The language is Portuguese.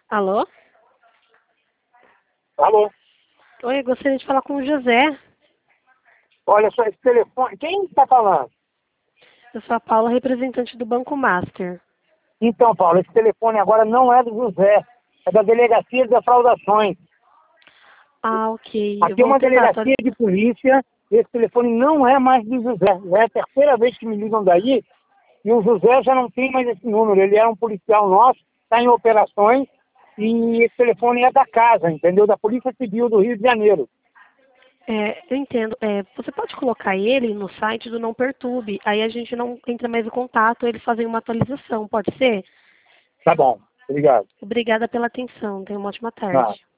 Alô? Alô? Oi, eu gostaria de falar com o José. Olha só, esse telefone... Quem está falando? Eu sou a Paula, representante do Banco Master. Então, Paulo, esse telefone agora não é do José. É da Delegacia de Defraudações. Ah, ok. Eu Aqui é vou uma tentar delegacia de polícia. Esse telefone não é mais do José. Já é a terceira vez que me ligam daí. E o José já não tem mais esse número. Ele era um policial nosso, está em operações. E esse telefone é da casa, entendeu? Da Polícia Civil do Rio de Janeiro. Eu entendo. Você pode colocar ele no site do Não Perturbe. Aí a gente não entra mais em contato, eles fazem uma atualização, pode ser? Tá bom. Obrigado. Obrigada pela atenção. Tenha uma ótima Tá. tarde.